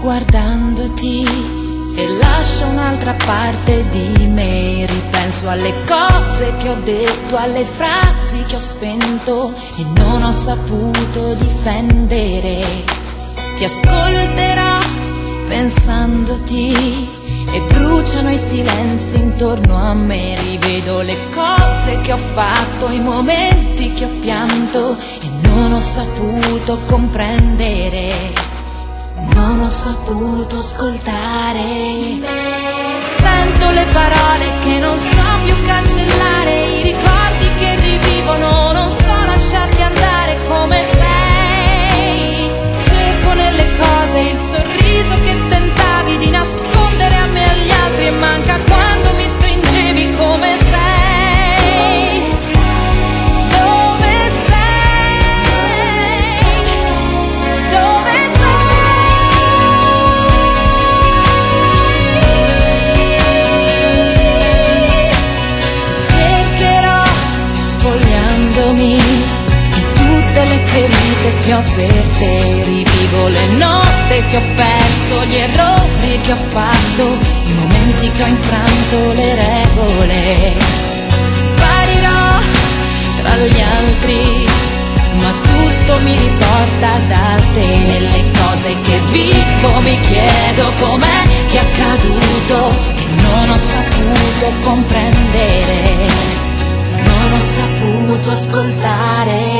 guardandoti e lascio un'altra parte di me. Ripenso alle cose che ho detto, alle frasi che ho spento e non ho saputo difendere. Ti ascolterò pensandoti e bruciano i silenzi intorno a me. Rivedo le cose che ho fatto, i momenti che ho pianto e non ho saputo comprendere. Non ho saputo ascoltare. Sento le parole che non so più cancellare, i ricordi che rivivono, non so lasciarti andare come sei. Cerco nelle cose il sorriso che tentavi di nascondere a me e agli altri e manca quando mi stringevi come sei. Di tutte le ferite che ho per te, rivivo le notte che ho perso, gli errori che ho fatto, i momenti che ho infranto le regole. Sparirò tra gli altri, ma tutto mi riporta da te. Nelle cose che vivo mi chiedo com'è che è accaduto e non ho saputo comprendere. Non ho saputo ascoltare.